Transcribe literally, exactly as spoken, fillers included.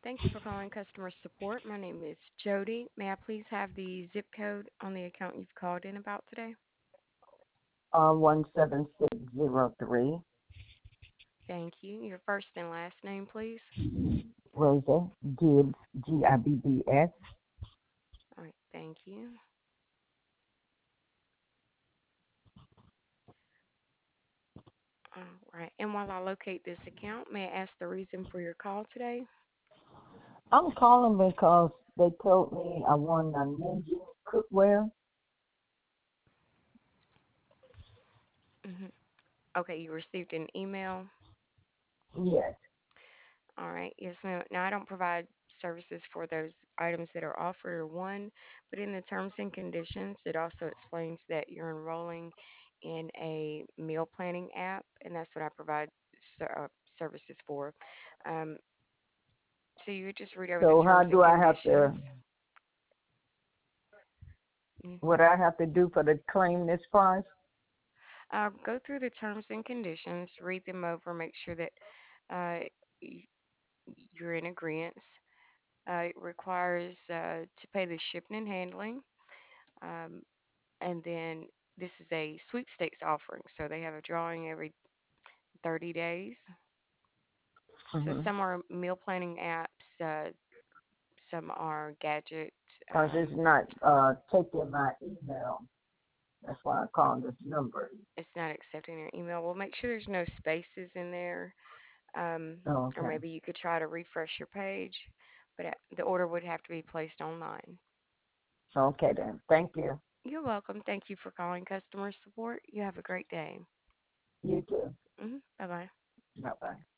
Thank you for calling customer support. My name is Jody. May I please have the zip code on the account you've called in about today? Uh, one seven six zero three. Thank you. Your first and last name, please. Rosa Gibbs, G I B B S. All right, thank you. All right, and while I locate this account, may I ask the reason for your call today? I'm calling because they told me I won a Ninja cookware. hmm Okay, you received an email. Yes. All right, yes, ma'am. Now, I don't provide services for those items that are offered or won, but in the terms and conditions, it also explains that you're enrolling in a meal planning app, and that's what I provide ser- uh, services for. Um, so you would just read over the So how terms and do I have conditions. to? hmm What I have to do for to claim this price? Uh, go through the terms and conditions, read them over, make sure that uh, y- you're in agreement. Uh, it requires uh, to pay the shipping and handling. Um, and then this is a sweepstakes offering, so they have a drawing every thirty days. So Mm-hmm. some are meal planning apps, uh, some are gadget. Cause it's Um, not uh taking my email. That's why I called this number. it's not accepting your email. Well, make sure there's no spaces in there, um, Oh, or okay. maybe you could try to refresh your page, but uh, the order would have to be placed online. Okay then. Thank you. You're welcome. Thank you for calling customer support. You have a great day. You too. hmm Bye bye. Bye bye.